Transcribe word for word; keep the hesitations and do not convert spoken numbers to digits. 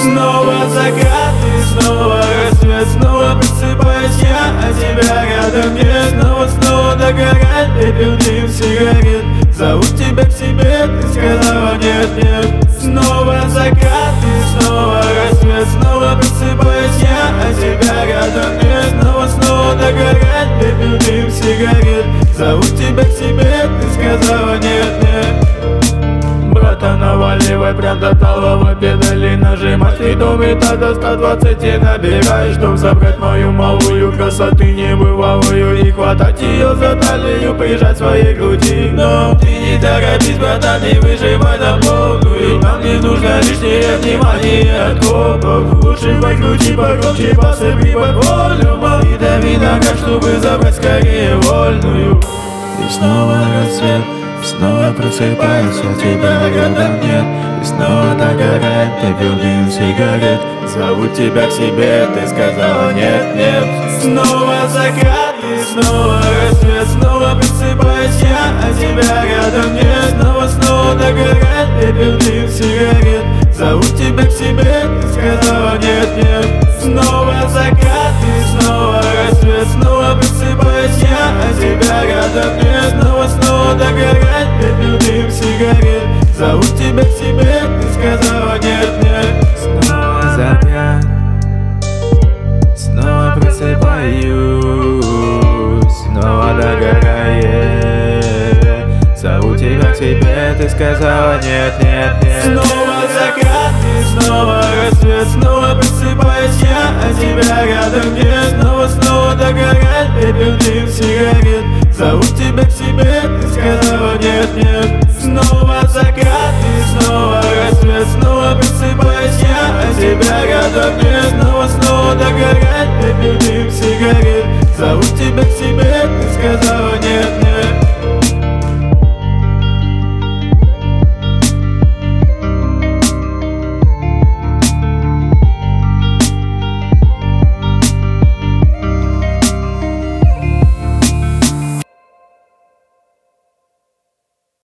Снова закат и снова рассвет, снова просыпаюсь я, а тебя рядом нет. Снова, снова догорает пепел дым сигарет. Зовут тебя к себе, ты сказала нет, нет. Снова закат и снова рассвет, снова просыпаюсь я, а тебя рядом нет. Снова, снова догорает пепел дым сигарет. Зовут тебя к себе, ты сказала нет, нет. Брата, наваливай прям до талого, педали нажимать. Спидометр до ста двадцати набирай, чтоб забрать мою малую красоты небывалую и хватать ее за талию, прижать своей груди. Но ты не торопись, братан, не выживай на полную. Нам не нужно лишнее внимание от копов. Лучше покрути погромче, посыпи под волюм и дави ногах, чтобы забрать скорее вольную. И снова рассвет, и снова просыпаюсь, а тебя рядом нет. И снова догорает пепел дым сигарет. Зовут тебя к себе, ты сказала нет, нет. Снова закат и снова рассвет, снова просыпаюсь я, а тебя рядом нет. Снова, снова догорает пепел дым сигарет. Зовут тебя к себе, ты сказала нет, нет. Снова закат и снова рассвет, снова просыпаюсь я, а тебя рядом нет. Снова, снова догорает пепел дым сигарет. Зовут тебя к себе, ты сказала нет, нет. Снова закат, снова просыпаюсь, снова догорает. Зову тебя к себе, ты сказала нет, нет, нет. Снова закат и снова рассвет, снова просыпаюсь я, а тебя рядом нет. Снова, снова догорает пепел дым сигарет. Зовут тебя к себе, ты сказала нет, нет. Снова закат и снова рассвет, снова просыпаюсь я, а тебя рядом нет. Снова, снова догорает пепел дым сигарет. Зовут тебя к себе.